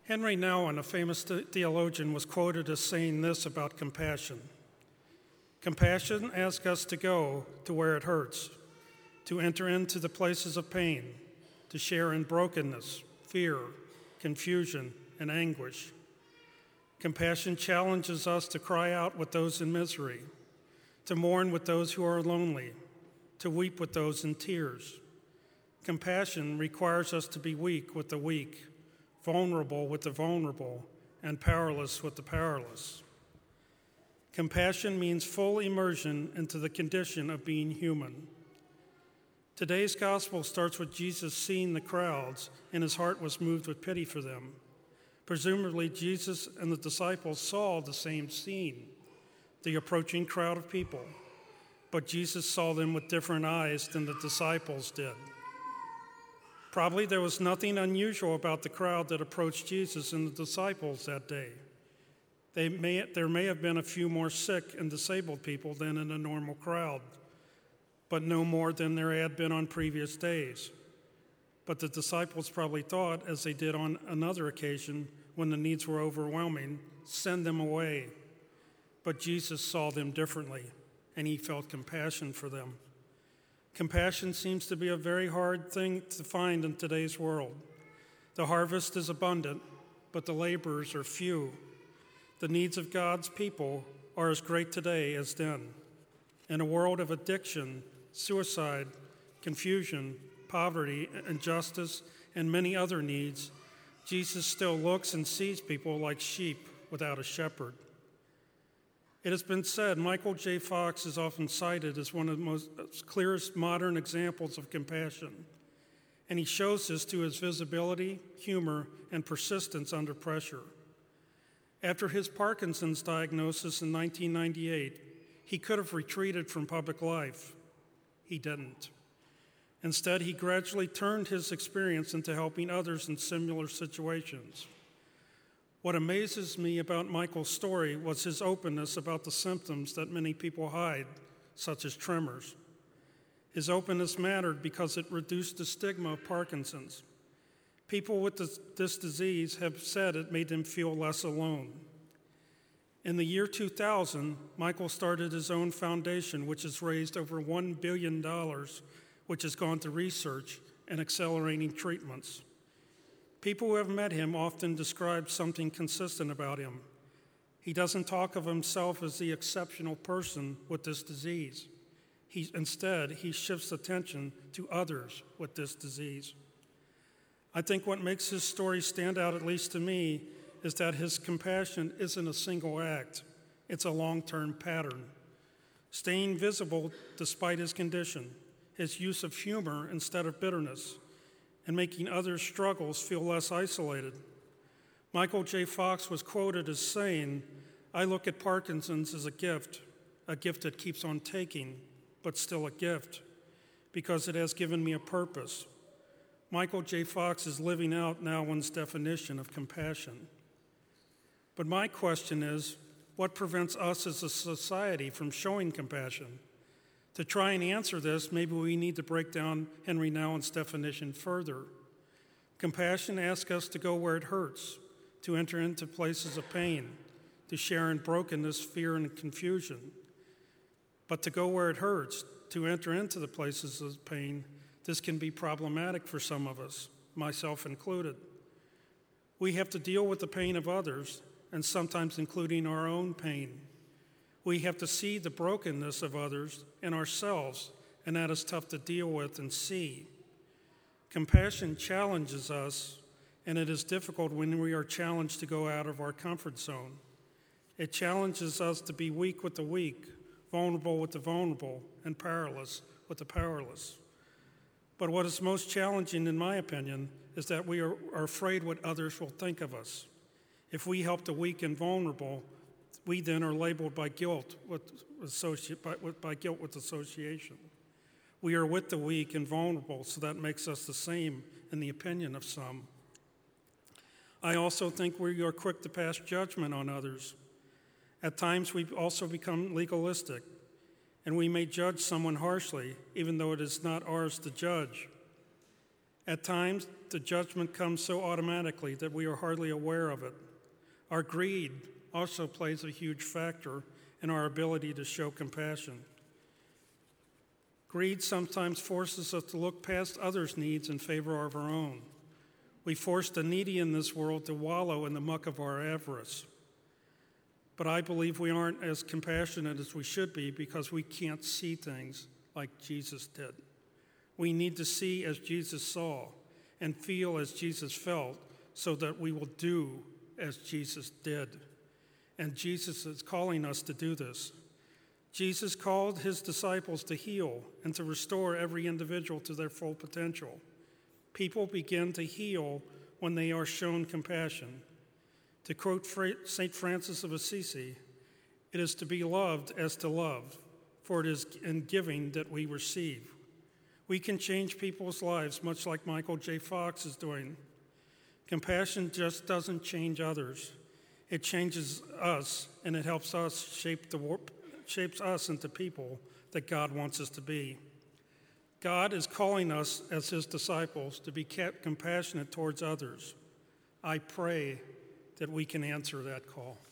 Henry Nouwen, a famous theologian, was quoted as saying this about compassion. Compassion asks us to go to where it hurts, to enter into the places of pain, to share in brokenness, fear, confusion, and anguish. Compassion challenges us to cry out with those in misery, to mourn with those who are lonely, to weep with those in tears. Compassion requires us to be weak with the weak, vulnerable with the vulnerable, and powerless with the powerless. Compassion means full immersion into the condition of being human. Today's gospel starts with Jesus seeing the crowds, and his heart was moved with pity for them. Presumably, Jesus and the disciples saw the same scene, the approaching crowd of people, but Jesus saw them with different eyes than the disciples did. Probably there was nothing unusual about the crowd that approached Jesus and the disciples that day. There may have been a few more sick and disabled people than in a normal crowd, but no more than there had been on previous days. But the disciples probably thought, as they did on another occasion when the needs were overwhelming, send them away. But Jesus saw them differently, and he felt compassion for them. Compassion seems to be a very hard thing to find in today's world. The harvest is abundant, but the laborers are few. The needs of God's people are as great today as then. In a world of addiction, suicide, confusion, poverty, injustice, and many other needs, Jesus still looks and sees people like sheep without a shepherd. It has been said Michael J. Fox is often cited as one of the most clearest modern examples of compassion, and he shows this through his visibility, humor, and persistence under pressure. After his Parkinson's diagnosis in 1998, he could have retreated from public life. He didn't. Instead, he gradually turned his experience into helping others in similar situations. What amazes me about Michael's story was his openness about the symptoms that many people hide, such as tremors. His openness mattered because it reduced the stigma of Parkinson's. People with this disease have said it made them feel less alone. In the year 2000, Michael started his own foundation, which has raised over $1 billion, which has gone to research and accelerating treatments. People who have met him often describe something consistent about him. He doesn't talk of himself as the exceptional person with this disease. Instead, he shifts attention to others with this disease. I think what makes his story stand out, at least to me, is that his compassion isn't a single act. It's a long-term pattern. Staying visible despite his condition, his use of humor instead of bitterness, and making others' struggles feel less isolated. Michael J. Fox was quoted as saying, "I look at Parkinson's as a gift that keeps on taking, but still a gift, because it has given me a purpose." Michael J. Fox is living out Nouwen's definition of compassion. But my question is, what prevents us as a society from showing compassion? To try and answer this, maybe we need to break down Henry Nouwen's definition further. Compassion asks us to go where it hurts, to enter into places of pain, to share in brokenness, fear, and confusion. But to go where it hurts, to enter into the places of pain, this can be problematic for some of us, myself included. We have to deal with the pain of others, and sometimes including our own pain. We have to see the brokenness of others and ourselves, and that is tough to deal with and see. Compassion challenges us, and it is difficult when we are challenged to go out of our comfort zone. It challenges us to be weak with the weak, vulnerable with the vulnerable, and powerless with the powerless. But what is most challenging, in my opinion, is that we are afraid what others will think of us. If we help the weak and vulnerable, we then are labeled by guilt with association. We are with the weak and vulnerable, so that makes us the same in the opinion of some. I also think we are quick to pass judgment on others. At times, we also become legalistic, and we may judge someone harshly, even though it is not ours to judge. At times, the judgment comes so automatically that we are hardly aware of it. Our greed also plays a huge factor in our ability to show compassion. Greed sometimes forces us to look past others' needs in favor of our own. We force the needy in this world to wallow in the muck of our avarice. But I believe we aren't as compassionate as we should be because we can't see things like Jesus did. We need to see as Jesus saw and feel as Jesus felt so that we will do as Jesus did. And Jesus is calling us to do this. Jesus called his disciples to heal and to restore every individual to their full potential. People begin to heal when they are shown compassion. To quote St. Francis of Assisi, it is to be loved as to love, for it is in giving that we receive. We can change people's lives much like Michael J. Fox is doing. Compassion just doesn't change others. It changes us, and it helps us shapes us into people that God wants us to be. God is calling us as his disciples to be compassionate towards others. I pray that we can answer that call.